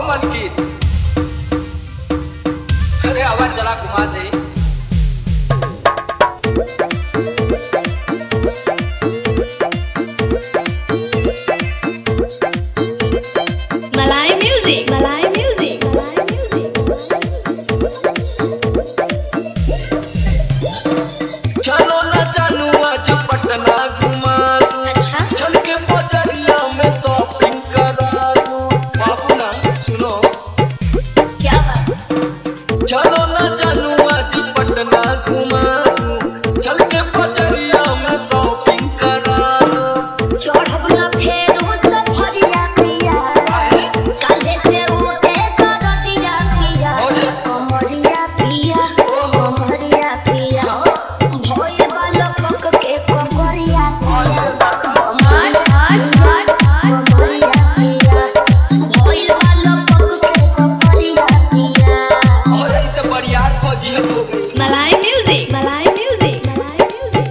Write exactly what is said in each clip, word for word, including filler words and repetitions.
मलकिन, अरे आवाज चला घुमा दे। मलाई म्यूजिक, मलाई म्यूजिक, मलाई म्यूजिक। चलो ना जानू आज पटना घुमा दूं, अच्छा चल के बजरिया में शॉपिंग करा दूं। बाबू ना सुनो, क्या बात। चलो ना जानू आज पटना घुमा दूं, चल के बजरिया में शॉपिंग करा दूं। चढ़ब ना फेरो सफरिया पिया, काले से उठे कर दिया पिया, कमरिया पिया, कमरिया पिया, भोए वाला पक के कमरिया पिया, कमर हर हर कमरिया पिया, भोए वाला पक के कमरिया पिया। अरे ये तो बरियार फौजियत हो गई। मलाई म्यूजिक, मलाई म्यूजिक, मलाई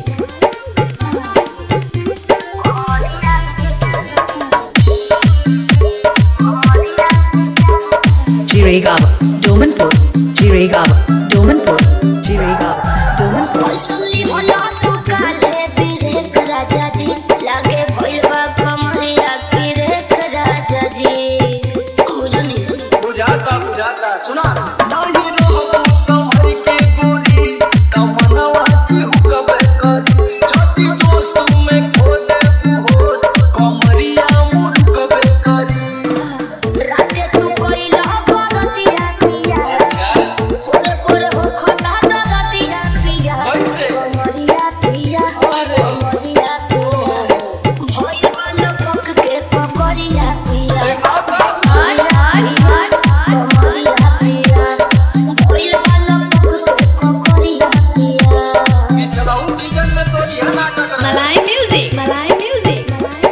Jiregawa, Domanpur, Jiregawa, Domanpur, Jiregawa, Domanpur. सुनली होला तू काले बिरेक राजा जी, लागे भइलबा कमरिया बिरेक राजा जी। बुझनी बुझाता बुझाता सुना नहीं रहो संभल के गोरी, तमन्ना चिहुकबे करी, छोटी दोस्त में खो दे तू होश, कमरिया मुरुकबे करी। राते तू कोइला बरतिया पिया, पोरे पोरे हो खता दरतिया पिया, कैसे? कमरिया पिया, अरे। कमरिया पिया, भइलबा लपक के कमरिया पिया। अरे बाबा, हर हर हर कमरिया पिया, भइलबा लपक के कमरिया पिया। पिछला उस सीजन में तो यह नाटक रहा। मलाई म्यूजिक, मलाई म्यूजिक, मलाई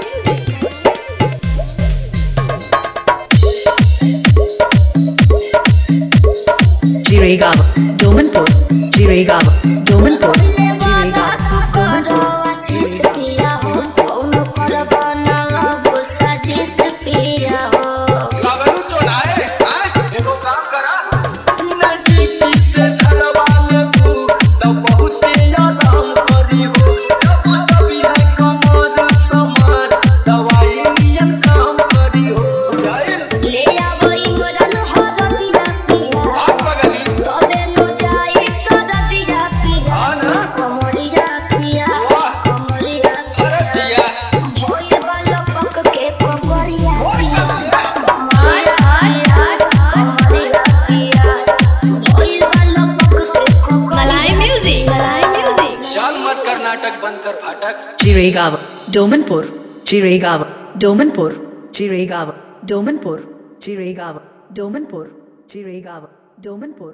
Jiregawa, Domanpur, Jiregawa, Domanpur, वादा Jiregawa, तू करो Domanpur. आशीष पिया हो, कौनो करबा ना लगो साजिश पिया हो। लगनू चढ़ाए, हाँ? एगो काम करा, नजदीकी से छलवा लेबू, तब बहुते आराम करी हो। जब तभी है कमर समान, दवाई नियन काम करी हो। जाइल, ले आवो इमरान हरदिया पिया, भाग बगली, तबे नो जाई सरदिया पिया। हाँ ना? कमरिया पिया, वाह। कमरिया अरे जिया, भोए वाला पक के कमरिया छोड़ पिया। कसके। कमर हर हर कमरिया पिया, भोए वाला पक के कमरिया। मलाई म्यूजिक, मलाई म्यूजिक। चल मत कर नाटक, बंद कर फाटक। Jiregawa, Domanpur, Jiregawa, Domanpur, Jiregawa, Domanpur, Jiregawa, Domanpur, Jiregawa, Domanpur.